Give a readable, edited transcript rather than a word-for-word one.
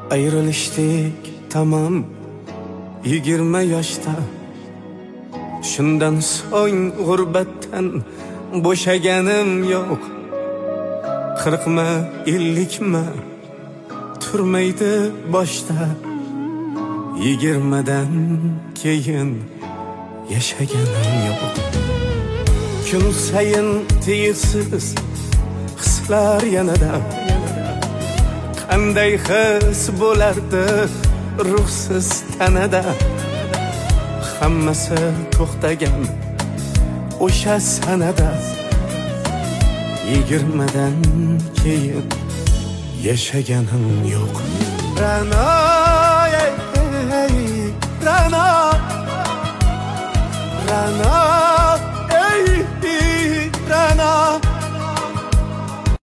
Ayrılıştık tamam 20 yaşta. Shundan so'ng g'urbatdan bo'shaganim yo'q. 40 mi 50 mi turmaydi boshda. 20dan keyin yashaganim yo'q. Kun sayin tiysiz hislar yanada. Qanday his bo'lardi ruhsiz tanada. Hammasi to'xtagan o'sha sanada. 20dan keyin yashaganim yo'q. Ra'no